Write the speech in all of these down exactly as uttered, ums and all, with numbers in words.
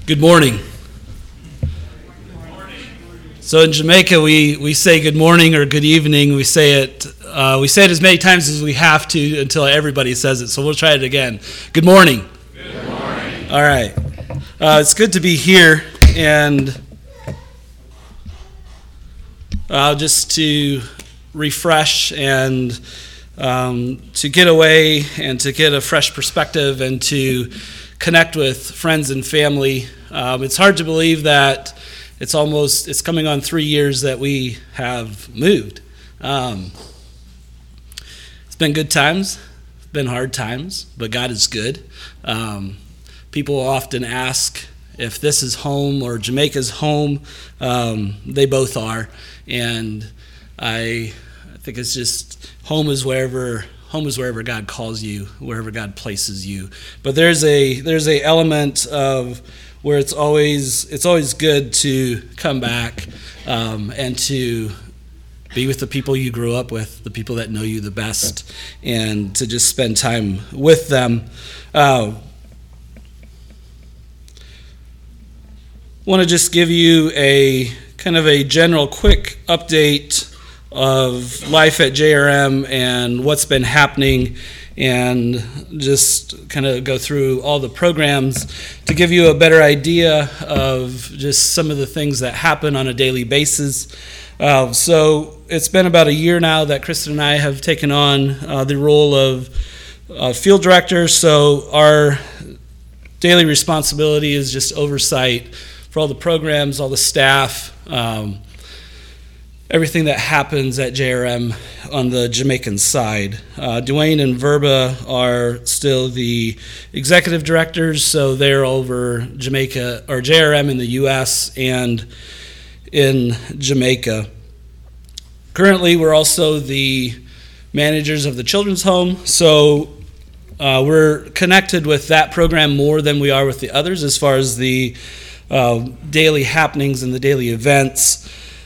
Good morning. So in Jamaica, we, we say good morning or good evening. We say it uh, we say it as many times as we have to until everybody says it. So we'll try it again. Good morning. Good morning. All right. Uh, it's good to be here, and uh, just to refresh and um, to get away and to get a fresh perspective and to connect with friends and family. Um, it's hard to believe that it's almost, it's coming on three years that we have moved. Um, it's been good times, it's been hard times, but God is good. Um, people often ask if this is home or Jamaica's home. Um, they both are. And I, I think it's just home is wherever Home is wherever God calls you, wherever God places you. But there's a there's a element of where it's always it's always good to come back um, and to be with the people you grew up with, the people that know you the best, and to just spend time with them. Uh, want to just give you a kind of a general quick update of life at J R M and what's been happening, and just kind of go through all the programs to give you a better idea of just some of the things that happen on a daily basis. Uh, so it's been about a year now that Kristen and I have taken on uh, the role of uh, field director, so our daily responsibility is just oversight for all the programs, all the staff, um, everything that happens at J R M on the Jamaican side. Uh, Dwayne and Verba are still the executive directors, so they're over Jamaica or J R M in the U S and in Jamaica. Currently, we're also the managers of the children's home, so uh, we're connected with that program more than we are with the others as far as the uh, daily happenings and the daily events.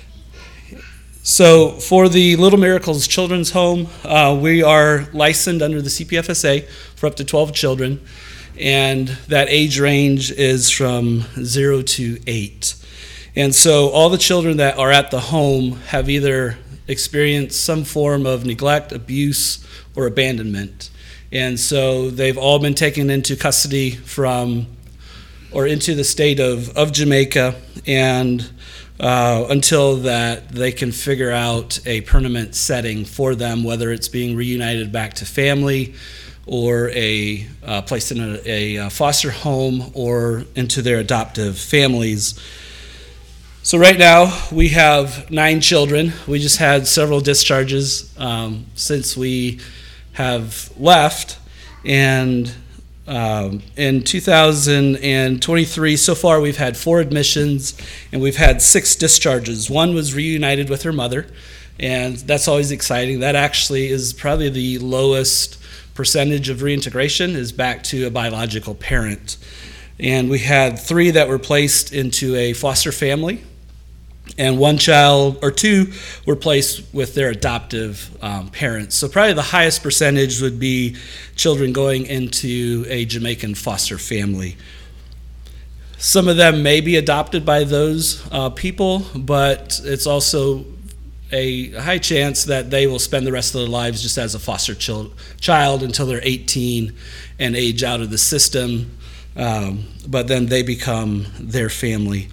So for the Little Miracles Children's Home, uh, we are licensed under the C P F S A for up to twelve children, and that age range is from zero to eight. And so all the children that are at the home have either experienced some form of neglect, abuse, or abandonment. And so they've all been taken into custody from or into the state of, of Jamaica, and Uh, until that they can figure out a permanent setting for them, whether it's being reunited back to family or a uh, placed in a, a foster home or into their adoptive families. So right now we have nine children. We just had several discharges um, since we have left, and Um, in two thousand twenty-three, so far we've had four admissions and we've had six discharges. One was reunited with her mother, and that's always exciting. That actually is probably the lowest percentage of reintegration, is back to a biological parent. And we had three that were placed into a foster family, and one child or two were placed with their adoptive um, parents. So probably the highest percentage would be children going into a Jamaican foster family. Some of them may be adopted by those uh, people, but it's also a high chance that they will spend the rest of their lives just as a foster chil- child until they're eighteen and age out of the system, um, but then they become their family.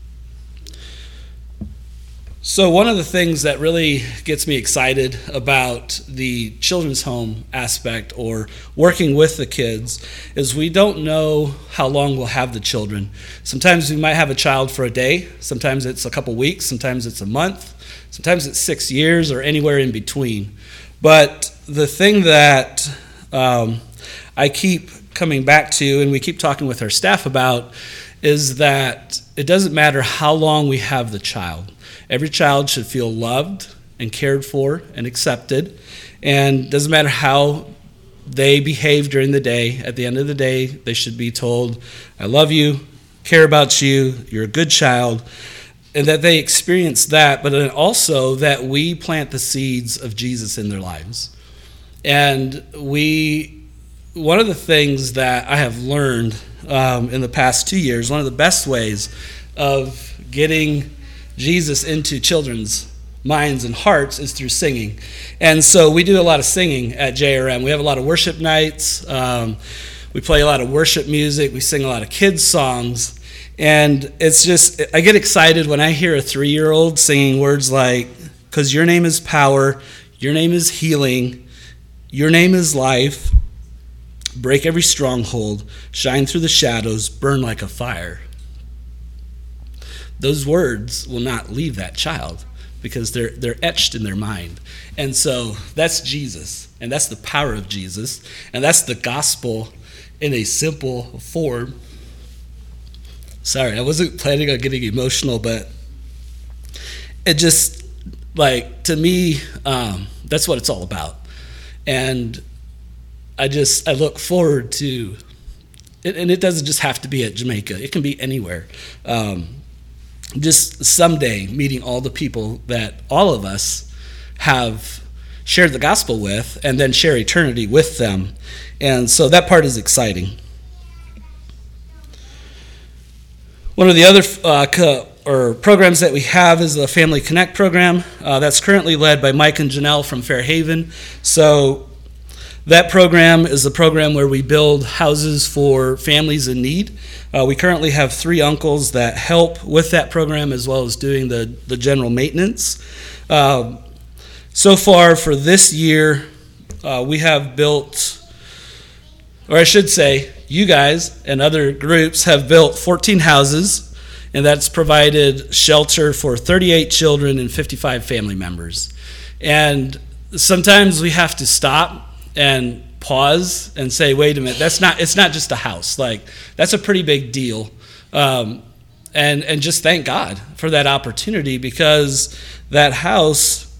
So one of the things that really gets me excited about the children's home aspect or working with the kids is we don't know how long we'll have the children. Sometimes we might have a child for a day, sometimes it's a couple weeks, sometimes it's a month, sometimes it's six years or anywhere in between. But the thing that um, I keep coming back to, and we keep talking with our staff about, is that it doesn't matter how long we have the child. Every child should feel loved and cared for and accepted, and it doesn't matter how they behave during the day. At the end of the day, they should be told, I love you, care about you, you're a good child, and that they experience that, but then also that we plant the seeds of Jesus in their lives. And we, one of the things that I have learned um, in the past two years, one of the best ways of getting Jesus into children's minds and hearts is through singing. And so we do a lot of singing at J R M. We have a lot of worship nights. Um, we play a lot of worship music. We sing a lot of kids' songs. And it's just, I get excited when I hear a three-year-old singing words like, "'Cause your name is power, your name is healing, your name is life, break every stronghold, shine through the shadows, burn like a fire." Those words will not leave that child because they're they're etched in their mind. And so that's Jesus, and that's the power of Jesus, and that's the gospel in a simple form. Sorry, I wasn't planning on getting emotional, but it just, like, to me, um, that's what it's all about. And I just, I look forward to, and it doesn't just have to be at Jamaica. It can be anywhere. Um, just someday meeting all the people that all of us have shared the gospel with, and then share eternity with them. And so that part is exciting. One of the other uh, co- or programs that we have is the Family Connect program. Uh, that's currently led by Mike and Janelle from Fairhaven. So that program is the program where we build houses for families in need. Uh, we currently have three uncles that help with that program, as well as doing the, the general maintenance. Uh, so far for this year, uh, we have built, or I should say, you guys and other groups have built fourteen houses, and that's provided shelter for thirty-eight children and fifty-five family members. And sometimes we have to stop and pause and say, wait a minute, that's not, it's not just a house. Like, that's a pretty big deal. Um, and, and just thank God for that opportunity, because that house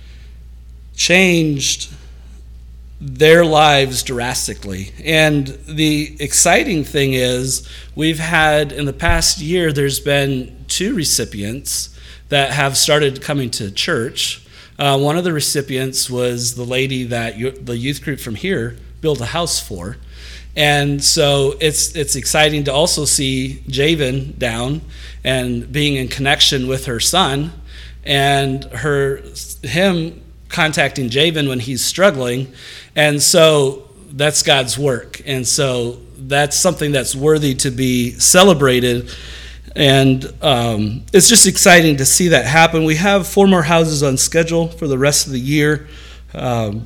changed their lives drastically. And the exciting thing is, we've had, in the past year, there's been two recipients that have started coming to church. Uh, one of the recipients was the lady that you, the youth group from here built a house for. And so it's it's exciting to also see Javen down and being in connection with her son, and her him contacting Javen when he's struggling. And so that's God's work. And so that's something that's worthy to be celebrated. And um, it's just exciting to see that happen. We have four more houses on schedule for the rest of the year. Um,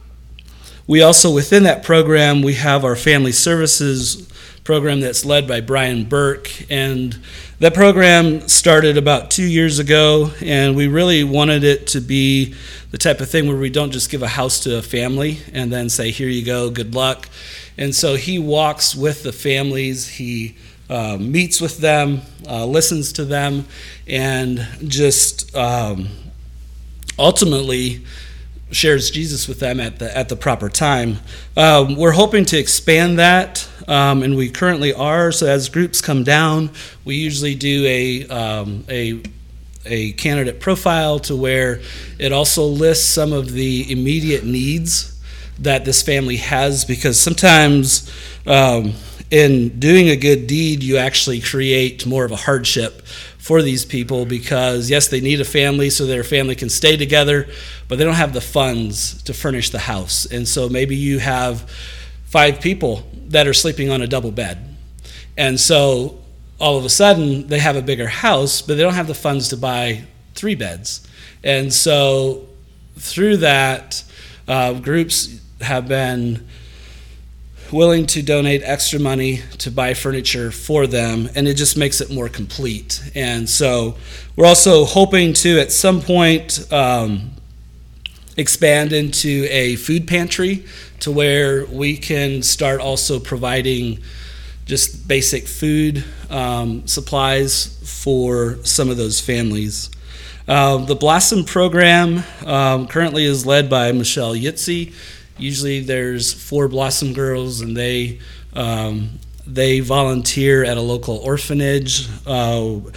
we also, within that program, we have our family services program that's led by Brian Burke. And that program started about two years ago, and we really wanted it to be the type of thing where we don't just give a house to a family and then say, here you go, good luck. And so he walks with the families, he uh, meets with them, uh, listens to them, and just um, ultimately shares Jesus with them at the at the proper time. Um, we're hoping to expand that, um, and we currently are. So as groups come down, we usually do a um, a a candidate profile to where it also lists some of the immediate needs that this family has, because sometimes um, in doing a good deed, you actually create more of a hardship for these people, because yes, they need a family so their family can stay together, but they don't have the funds to furnish the house. And so maybe you have five people that are sleeping on a double bed. And so all of a sudden they have a bigger house, but they don't have the funds to buy three beds. And so through that, uh, groups have been willing to donate extra money to buy furniture for them, and it just makes it more complete. And so we're also hoping to, at some point, um, expand into a food pantry to where we can start also providing just basic food um, supplies for some of those families. Uh, the Blossom program um, currently is led by Michelle Yitzi. Usually there's four Blossom girls, and they um, they volunteer at a local orphanage. Uh,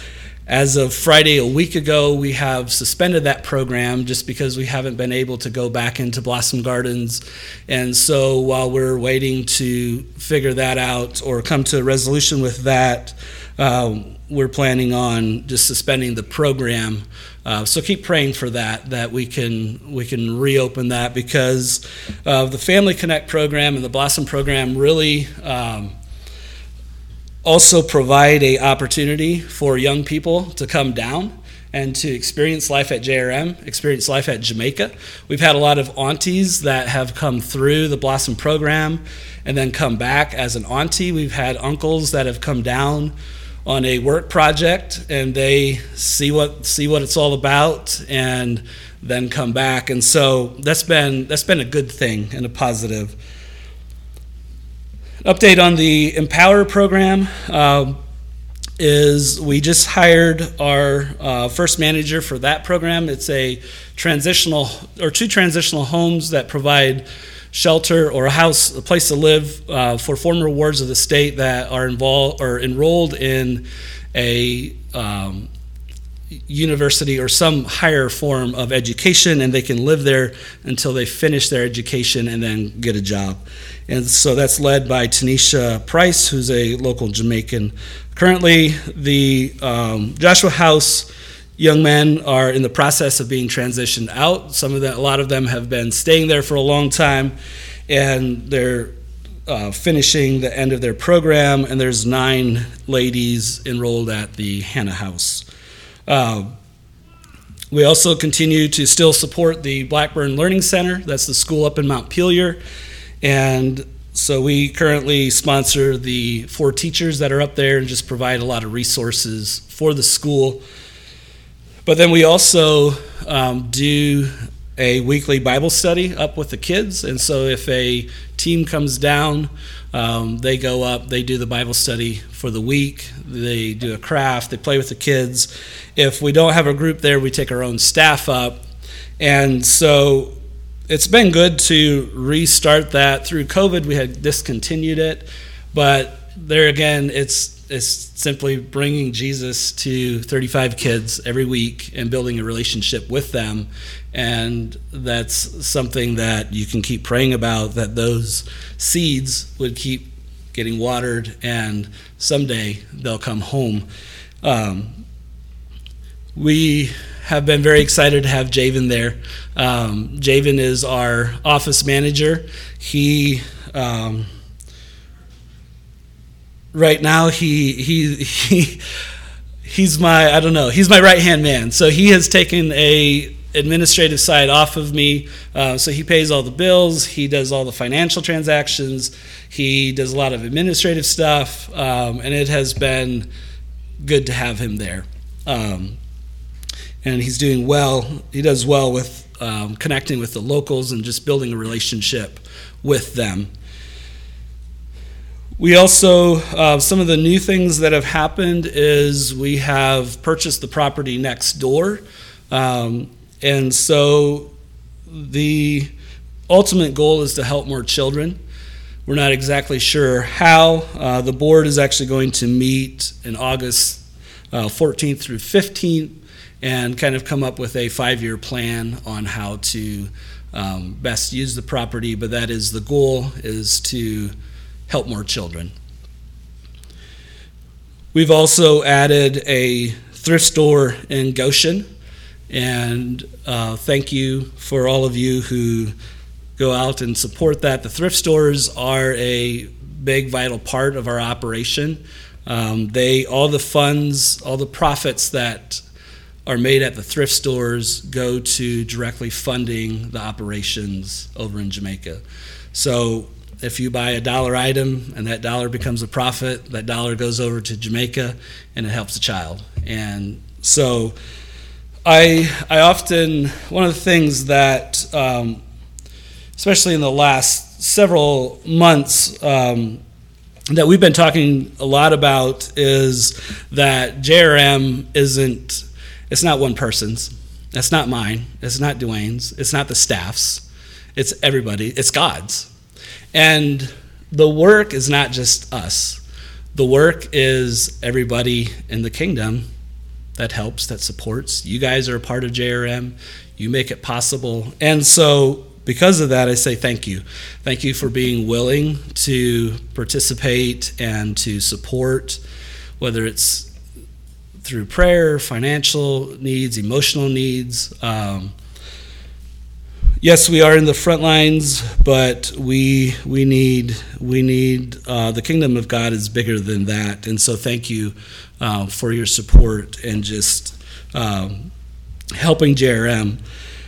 As of Friday a week ago, we have suspended that program just because we haven't been able to go back into Blossom Gardens. And so while we're waiting to figure that out or come to a resolution with that, um, we're planning on just suspending the program. Uh, so keep praying for that, that we can we can reopen that, because uh, the Family Connect program and the Blossom program really um, also provide a opportunity for young people to come down and to experience life at J R M, experience life at Jamaica. We've had a lot of aunties that have come through the Blossom program and then come back as an auntie. We've had uncles that have come down on a work project, and they see what see what it's all about and then come back. And so that's been that's been a good thing and a positive. Update on the Empower program uh, is we just hired our uh, first manager for that program. It's a transitional or two transitional homes that provide shelter or a house, a place to live uh, for former wards of the state that are involved or enrolled in a um, university or some higher form of education, and they can live there until they finish their education and then get a job. And so that's led by Tanisha Price, who's a local Jamaican. Currently, the um, Joshua House young men are in the process of being transitioned out. Some of them, a lot of them have been staying there for a long time, and they're uh, finishing the end of their program, and there's nine ladies enrolled at the Hannah House. Uh, we also continue to still support the Blackburn Learning Center. That's the school up in Montpelier. And so we currently sponsor the four teachers that are up there and just provide a lot of resources for the school. But then we also um, do a weekly Bible study up with the kids. And so if a team comes down, um, they go up, they do the Bible study for the week, they do a craft, they play with the kids. If we don't have a group there, we take our own staff up. And so it's been good to restart that. Through COVID, we had discontinued it, but there again, it's it's simply bringing Jesus to thirty-five kids every week and building a relationship with them. And that's something that you can keep praying about, that those seeds would keep getting watered and someday they'll come home. Um, we have been very excited to have Javen there. Um, Javen is our office manager. He um, right now he he he he's my I don't know he's my right hand man. So he has taken a administrative side off of me. Uh, so he pays all the bills. He does all the financial transactions. He does a lot of administrative stuff, um, and it has been good to have him there. Um, and he's doing well. He does well with um, connecting with the locals and just building a relationship with them. We also, uh, some of the new things that have happened is we have purchased the property next door. Um, and so the ultimate goal is to help more children. We're not exactly sure how. Uh, the board is actually going to meet in August uh, fourteenth through fifteenth and kind of come up with a five-year plan on how to um, best use the property, but that is the goal, is to help more children. We've also added a thrift store in Goshen, and uh, thank you for all of you who go out and support that. The thrift stores are a big, vital part of our operation. Um, they, all the funds, all the profits that are made at the thrift stores go to directly funding the operations over in Jamaica. So if you buy a dollar item and that dollar becomes a profit, that dollar goes over to Jamaica and it helps a child. And so I I often, one of the things that, um, especially in the last several months, um, that we've been talking a lot about is that J R M isn't, it's not one person's, it's not mine, it's not Dwayne's, it's not the staff's, it's everybody, it's God's. And the work is not just us. The work is everybody in the kingdom that helps, that supports. You guys are a part of J R M. You make it possible. And so because of that, I say thank you. Thank you for being willing to participate and to support, whether it's through prayer, financial needs, emotional needs. Um, yes, we are in the front lines, but we we need we need uh, the kingdom of God is bigger than that. And so thank you uh, for your support and just um, helping J R M.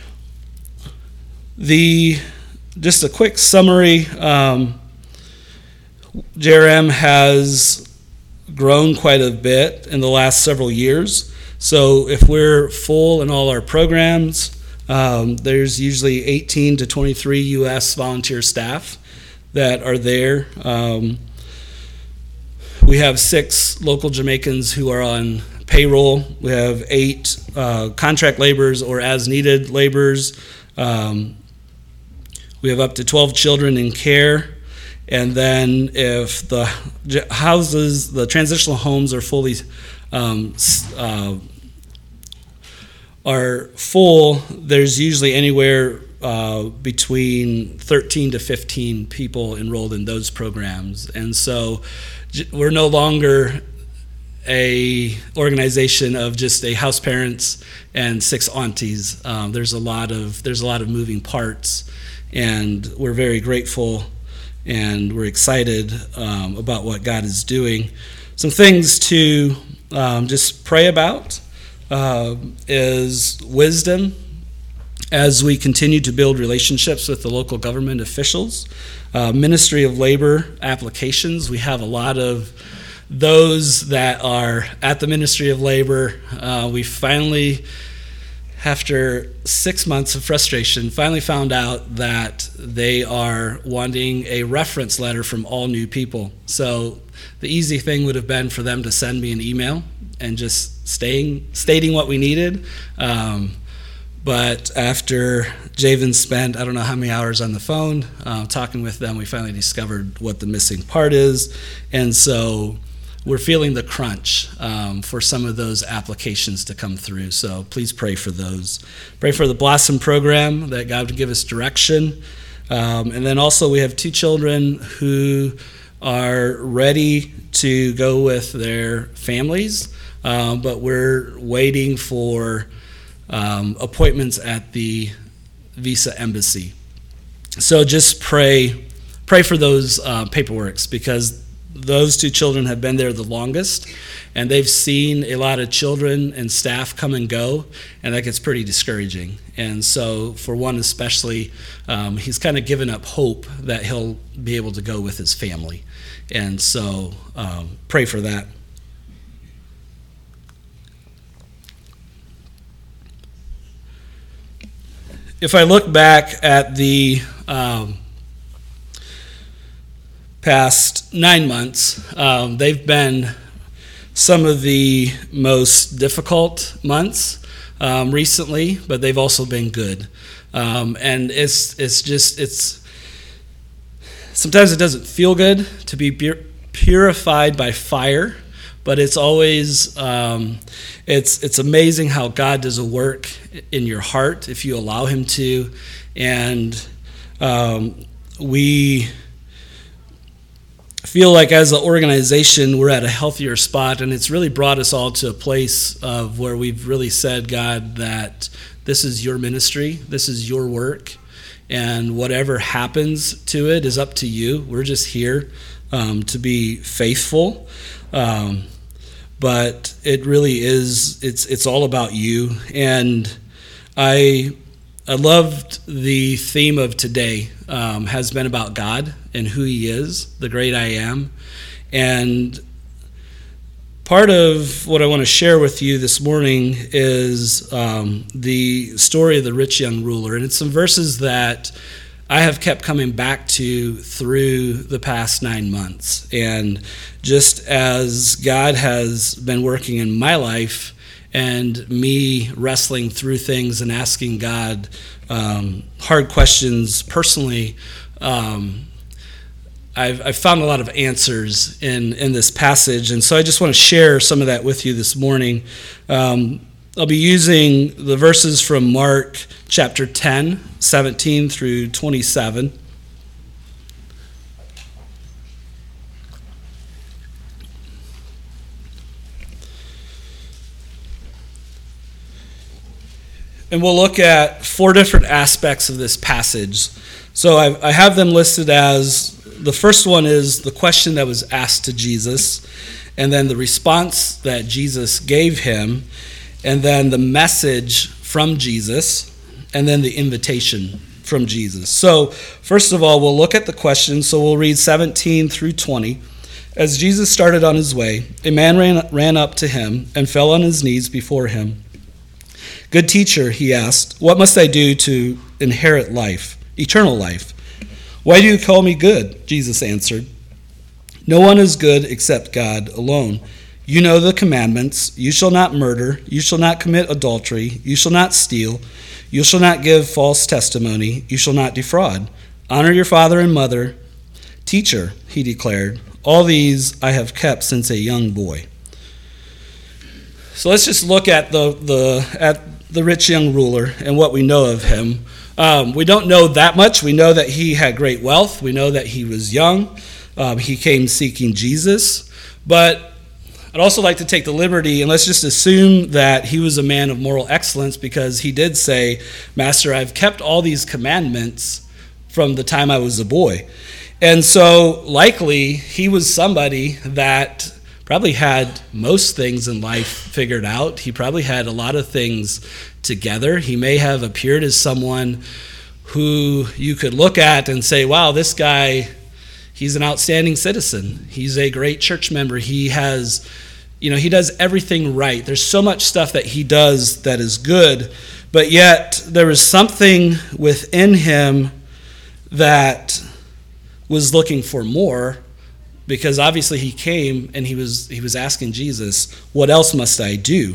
The just a quick summary. Um, J R M has grown quite a bit in the last several years. So if we're full in all our programs, um, there's usually eighteen to twenty-three U S volunteer staff that are there. Um, we have six local Jamaicans who are on payroll. We have eight uh, contract laborers or as-needed laborers. Um, we have up to twelve children in care. And then if the houses, the transitional homes are fully um, uh, are full, there's usually anywhere uh, between thirteen to fifteen people enrolled in those programs. And so we're no longer a organization of just a house parents and six aunties. Um, there's a lot of there's a lot of moving parts, and we're very grateful. And we're excited um, about what God is doing. Some things to um, just pray about uh, is wisdom as we continue to build relationships with the local government officials. Uh, Ministry of Labor applications, we have a lot of those that are at the Ministry of Labor. Uh, we finally, after six months of frustration, finally found out that they are wanting a reference letter from all new people. So the easy thing would have been for them to send me an email and just staying, stating what we needed. Um, but after Javen spent, I don't know how many hours on the phone uh, talking with them, we finally discovered what the missing part is. And so we're feeling the crunch um, for some of those applications to come through. So please pray for those. Pray for the Blossom program, that God would give us direction. Um, and then also we have two children who are ready to go with their families, um, but we're waiting for um, appointments at the Visa Embassy. So just pray, pray for those uh, paperworks, because those two children have been there the longest, and they've seen a lot of children and staff come and go, and that gets pretty discouraging. And so for one especially, um, he's kind of given up hope that he'll be able to go with his family. And so um, pray for that. If I look back at the um, past nine months, um, they've been some of the most difficult months um, recently, but they've also been good. Um, and it's it's just, it's, sometimes it doesn't feel good to be pur- purified by fire, but it's always, um, it's it's amazing how God does a work in your heart if you allow him to. And um, we feel like as an organization we're at a healthier spot, and it's really brought us all to a place of where we've really said, God, that this is your ministry, this is your work, and whatever happens to it is up to you. We're just here um, to be faithful, um, but it really is, it's it's all about you. And I I loved the theme of today um, has been about God and who he is, the great I am. And part of what I want to share with you this morning is um, the story of the rich young ruler. And it's some verses that I have kept coming back to through the past nine months. And just as God has been working in my life, and me wrestling through things and asking God um, hard questions personally, um, I've, I've found a lot of answers in, in this passage, and so I just want to share some of that with you this morning. Um, I'll be using the verses from Mark chapter ten, seventeen through twenty-seven. And we'll look at four different aspects of this passage. So I, I have them listed as, the first one is the question that was asked to Jesus, and then the response that Jesus gave him, and then the message from Jesus, and then the invitation from Jesus. So first of all, we'll look at the question. So we'll read seventeen through twenty. As Jesus started on his way, a man ran, ran up to him and fell on his knees before him. "Good teacher," he asked, "what must I do to inherit life, eternal life?" "Why do you call me good?" Jesus answered. "No one is good except God alone. You know the commandments: you shall not murder, you shall not commit adultery, you shall not steal, you shall not give false testimony, you shall not defraud. Honor your father and mother." "Teacher," he declared, "all these I have kept since a young boy." So let's just look at the the at the rich young ruler and what we know of him. Um, we don't know that much. We know that he had great wealth. We know that he was young. Um, he came seeking Jesus. But I'd also like to take the liberty, and let's just assume that he was a man of moral excellence, because he did say, "Master, I've kept all these commandments from the time I was a boy." And so likely he was somebody that probably had most things in life figured out. He probably had a lot of things together. He may have appeared as someone who you could look at and say, wow, this guy, he's an outstanding citizen. He's a great church member. He has, you know, he does everything right. There's so much stuff that he does that is good, but yet there was something within him that was looking for more. Because obviously he came and he was he was asking Jesus, what else must I do?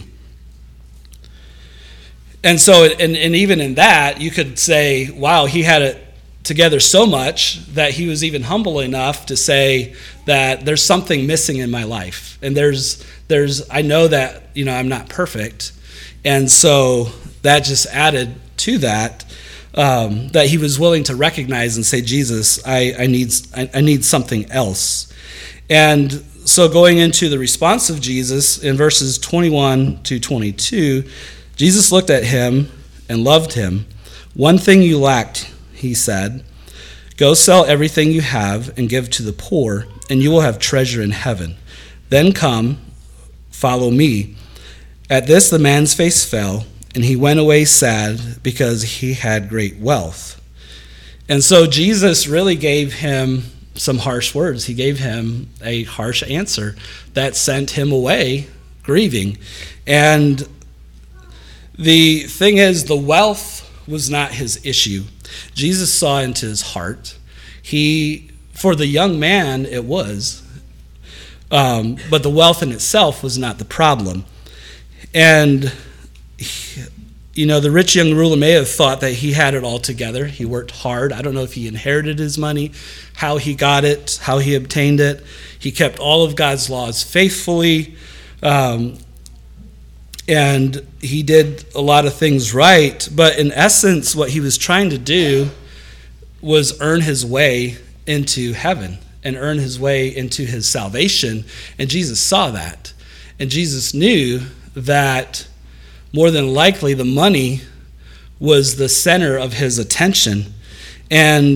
And so, and, and even in that, you could say, wow, he had it together so much that he was even humble enough to say that there's something missing in my life. And there's, there's I know that, you know, I'm not perfect. And so that just added to that, um, that he was willing to recognize and say, Jesus, I, I need I, I need something else. And so going into the response of Jesus in verses twenty-one to twenty-two, Jesus looked at him and loved him. "One thing you lacked," he said. "Go sell everything you have and give to the poor, and you will have treasure in heaven. Then come, follow me." At this the man's face fell, and he went away sad because he had great wealth. And so Jesus really gave him some harsh words. He gave him a harsh answer that sent him away grieving. And the thing is, the wealth was not his issue. Jesus saw into his heart. He, for the young man, it was. Um, but the wealth in itself was not the problem. And he, you know, the rich young ruler may have thought that he had it all together. He worked hard. I don't know if he inherited his money, how he got it, how he obtained it. He kept all of God's laws faithfully, um, and he did a lot of things right. But in essence, what he was trying to do was earn his way into heaven and earn his way into his salvation. And Jesus saw that. And Jesus knew that more than likely the money was the center of his attention. And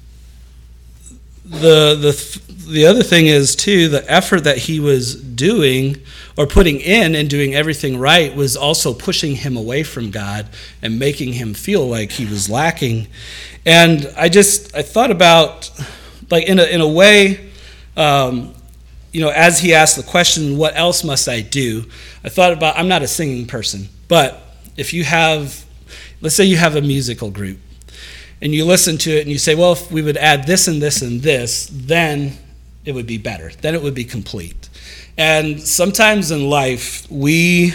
the the the other thing is, too, the effort that he was doing or putting in and doing everything right was also pushing him away from God and making him feel like he was lacking. And I just, I thought about, like, in a, in a way, um, you know, as he asked the question, what else must I do? I thought about, I'm not a singing person, but if you have, let's say you have a musical group, and you listen to it and you say, well, if we would add this and this and this, then it would be better. Then it would be complete. And sometimes in life, we,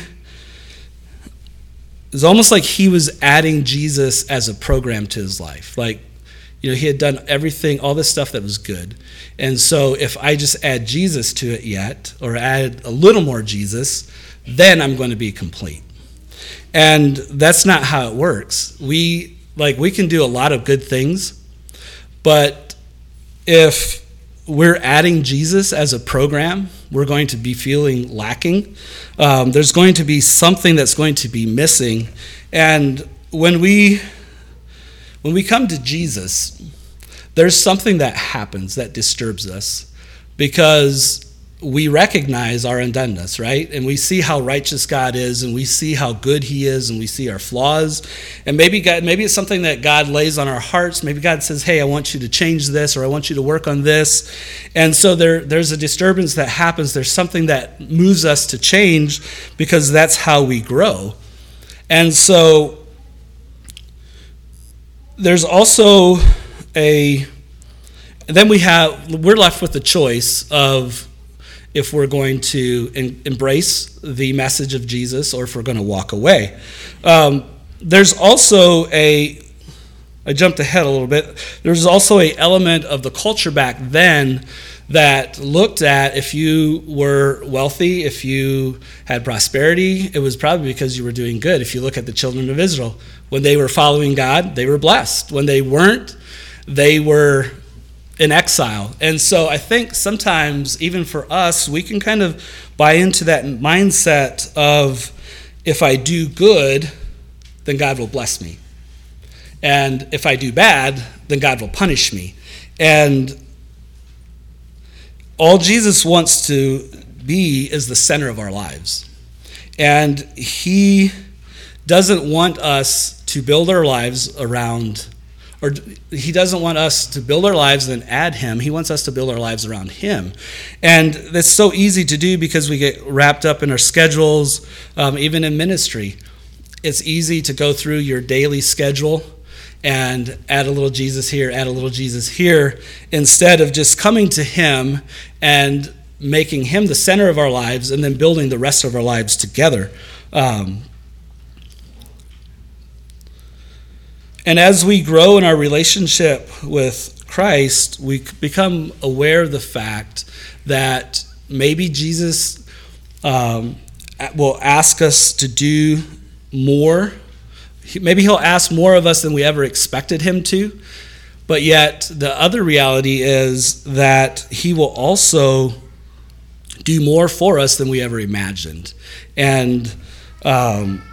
it's almost like he was adding Jesus as a program to his life. Like, You know, he had done everything, all this stuff that was good. And so if I just add Jesus to it yet, or add a little more Jesus, then I'm going to be complete. And that's not how it works. We, like, we can do a lot of good things, but if we're adding Jesus as a program, we're going to be feeling lacking. Um, there's going to be something that's going to be missing. And when we when we come to Jesus, there's something that happens that disturbs us because we recognize our undoneness, right? And we see how righteous God is, and we see how good he is, and we see our flaws. And maybe God, maybe it's something that God lays on our hearts. Maybe God says, hey, I want you to change this, or I want you to work on this. And so there, there's a disturbance that happens. There's something that moves us to change because that's how we grow. And so there's also a, then we have, we're left with the choice of if we're going to in, embrace the message of Jesus or if we're going to walk away. Um, there's also a, I jumped ahead a little bit, there's also an element of the culture back then that looked at if you were wealthy, if you had prosperity, it was probably because you were doing good. If you look at the children of Israel, when they were following God, they were blessed. When they weren't, they were in exile. And so I think sometimes, even for us, we can kind of buy into that mindset of if I do good, then God will bless me. And if I do bad, then God will punish me. And all Jesus wants to be is the center of our lives. And he doesn't want us to build our lives around, or he doesn't want us to build our lives and then add him. He wants us to build our lives around him. And that's so easy to do because we get wrapped up in our schedules, um, even in ministry. It's easy to go through your daily schedule and add a little Jesus here, add a little Jesus here, instead of just coming to him and making him the center of our lives and then building the rest of our lives together. Um, and as we grow in our relationship with Christ, we become aware of the fact that maybe Jesus um, will ask us to do more. Maybe he'll ask more of us than we ever expected him to, but yet the other reality is that he will also do more for us than we ever imagined. And um,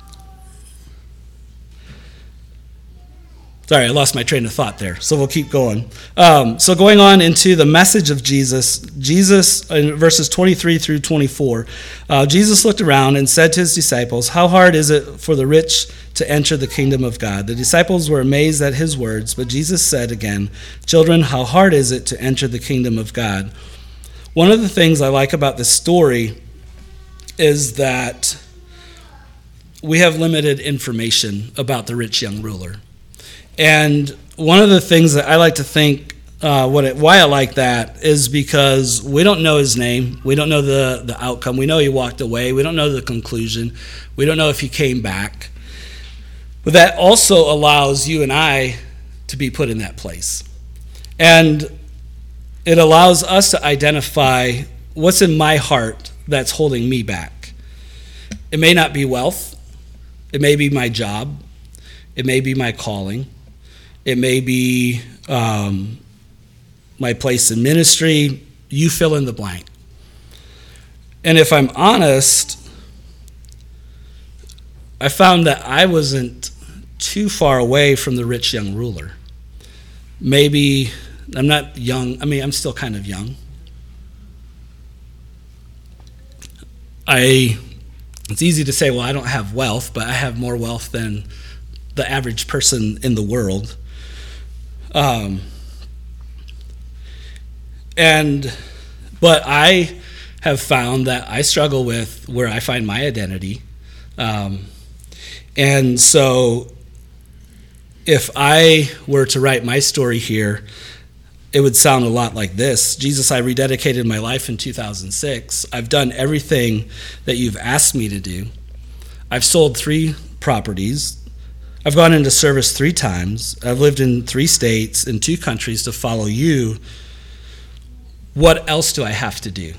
sorry, I lost my train of thought there, so we'll keep going. Um, so going on into the message of Jesus, Jesus, in verses twenty-three through twenty-four, uh, Jesus looked around and said to his disciples, "How hard is it for the rich to enter the kingdom of God?" The disciples were amazed at his words, but Jesus said again, "Children, how hard is it to enter the kingdom of God?" One of the things I like about this story is that we have limited information about the rich young ruler. And one of the things that I like to think, uh, what it, why I like that is because we don't know his name. We don't know the, the outcome. We know he walked away. We don't know the conclusion. We don't know if he came back. But that also allows you and I to be put in that place. And it allows us to identify what's in my heart that's holding me back. It may not be wealth. It may be my job. It may be my calling. It may be um, my place in ministry. You fill in the blank. And if I'm honest, I found that I wasn't too far away from the rich young ruler. Maybe, I'm not young, I mean, I'm still kind of young. I, it's easy to say, well, I don't have wealth, but I have more wealth than the average person in the world. Um, and, but I have found that I struggle with where I find my identity. Um, and so if I were to write my story here, it would sound a lot like this. Jesus, I rededicated my life in two thousand six. I've done everything that you've asked me to do. I've sold three properties. I've gone into service three times. I've lived in three states, in two countries to follow you. What else do I have to do?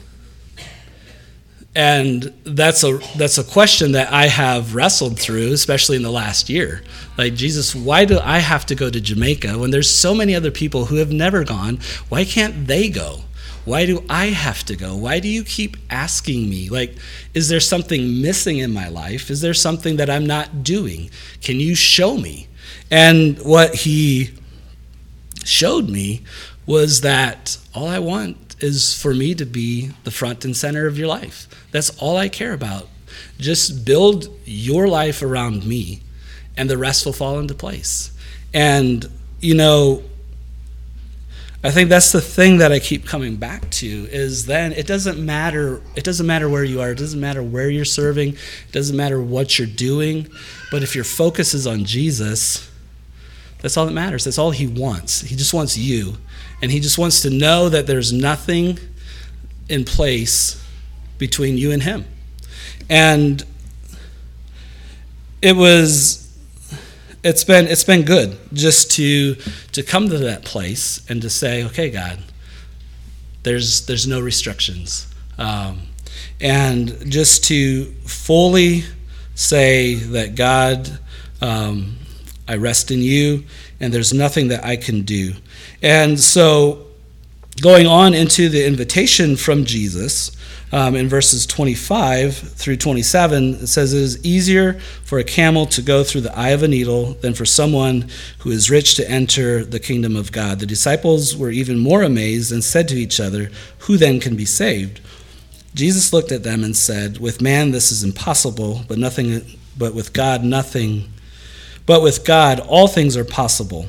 And that's a that's a question that I have wrestled through, especially in the last year. Like, Jesus, why do I have to go to Jamaica when there's so many other people who have never gone? Why can't they go? Why do I have to go? Why do you keep asking me? Like, is there something missing in my life? Is there something that I'm not doing? Can you show me? And what he showed me was that all I want is for me to be the front and center of your life. That's all I care about. Just build your life around me, and the rest will fall into place. And, you know, I think that's the thing that I keep coming back to, is then it doesn't matter, it doesn't matter where you are, it doesn't matter where you're serving, it doesn't matter what you're doing, but if your focus is on Jesus, that's all that matters. That's all he wants. He just wants you. And he just wants to know that there's nothing in place between you and him. And it was it's been it's been good just to to come to that place and to say, okay, God, there's there's no restrictions. Um, and just to fully say that, God, um, I rest in you, and there's nothing that I can do. And so going on into the invitation from Jesus, um, in verses twenty-five through twenty-seven, it says, it is easier for a camel to go through the eye of a needle than for someone who is rich to enter the kingdom of God. The disciples were even more amazed and said to each other, who then can be saved? Jesus looked at them and said, with man this is impossible, but nothing, but with God nothing, but with God all things are possible.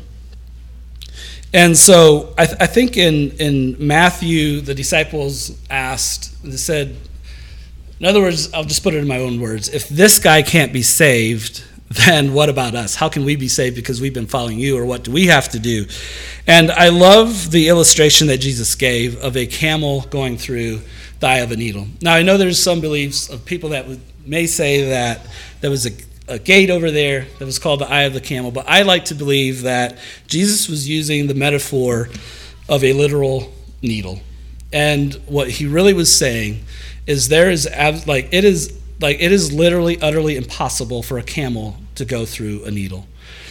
And so I, th- I think in, in Matthew, the disciples asked, they said, in other words, I'll just put it in my own words, if this guy can't be saved, then what about us? How can we be saved because we've been following you, or what do we have to do? And I love the illustration that Jesus gave of a camel going through the eye of a needle. Now, I know there's some beliefs of people that would, may say that there was a a gate over there that was called the eye of the camel, but I like to believe that Jesus was using the metaphor of a literal needle. And what he really was saying is there is like it is like it is literally utterly impossible for a camel to go through a needle.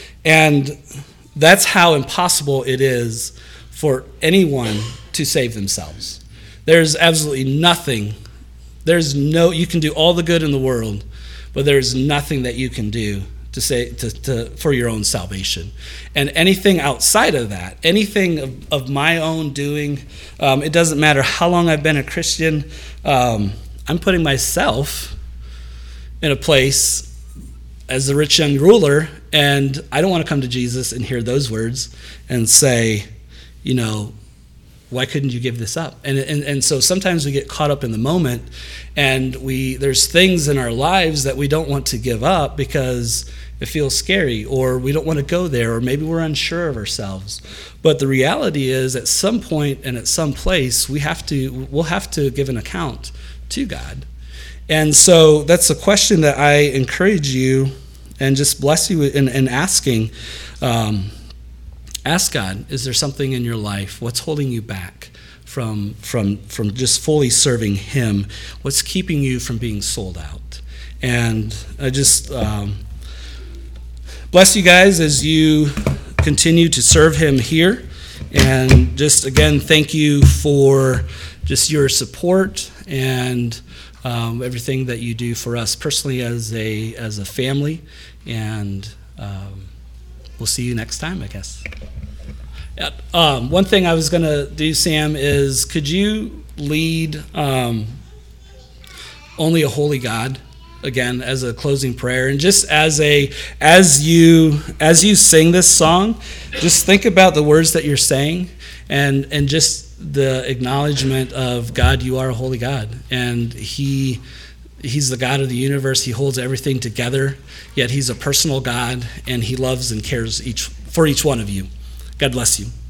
And that's how impossible it is for anyone to save themselves. There's absolutely nothing. There's no you can do all the good in the world, but there's nothing that you can do to say to, to for your own salvation. And anything outside of that, anything of, of my own doing, um, it doesn't matter how long I've been a Christian, um, I'm putting myself in a place as the rich young ruler, and I don't want to come to Jesus and hear those words and say, you know, why couldn't you give this up? And, and and so sometimes we get caught up in the moment, and we there's things in our lives that we don't want to give up because it feels scary, or we don't want to go there, or maybe we're unsure of ourselves. But the reality is, at some point and at some place, we have to we'll have to give an account to God. And so that's a question that I encourage you and just bless you in, in asking. Um, Ask God, is there something in your life? What's holding you back from, from, from just fully serving him? What's keeping you from being sold out? And I just um, bless you guys as you continue to serve him here. And just, again, thank you for just your support and um, everything that you do for us personally as a, as a family. And um, we'll see you next time, I guess. Yeah, um, one thing I was going to do, Sam, is could you lead um, Only a Holy God again as a closing prayer? And just as a as you as you sing this song, just think about the words that you're saying, and and just the acknowledgement of God, you are a holy God, and he He's the God of the universe. He holds everything together, yet he's a personal God, and he loves and cares each for each one of you. God bless you.